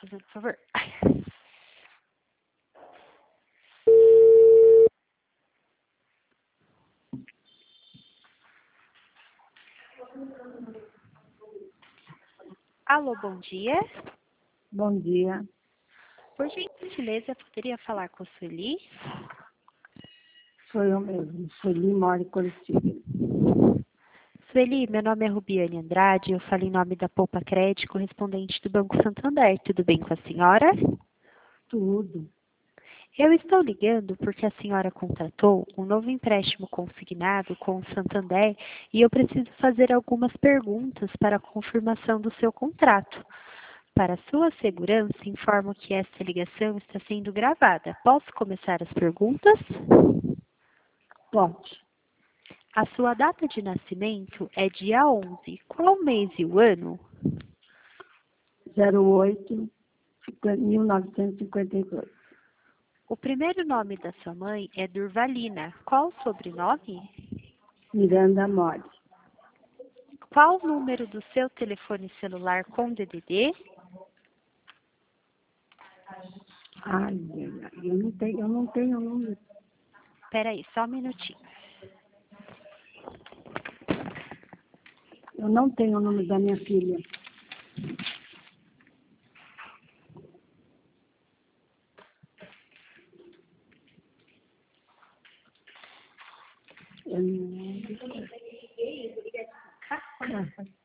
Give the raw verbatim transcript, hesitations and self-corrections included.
fazendo favor. Alô, bom dia. Bom dia. Por gentileza, poderia falar com a Sueli? Sou eu mesmo. Sueli, moro em Curitiba. Sueli, meu nome é Rubiane Andrade, eu falo em nome da Poupa Crédito, correspondente do Banco Santander. Tudo bem com a senhora? Tudo. Eu estou ligando porque a senhora contratou um novo empréstimo consignado com o Santander e eu preciso fazer algumas perguntas para a confirmação do seu contrato. Para sua segurança, informo que esta ligação está sendo gravada. Posso começar as perguntas? Pode. A sua data de nascimento é dia onze. Qual o mês e o ano? zero oito, mil novecentos e cinquenta e dois. O primeiro nome da sua mãe é Durvalina. Qual o sobrenome? Miranda Mori. Qual o número do seu telefone celular com D D D? Ai, ai, ai, eu não tenho, eu não tenho número. Espera aí, só um minutinho. Eu não tenho o número da minha filha. Eu não...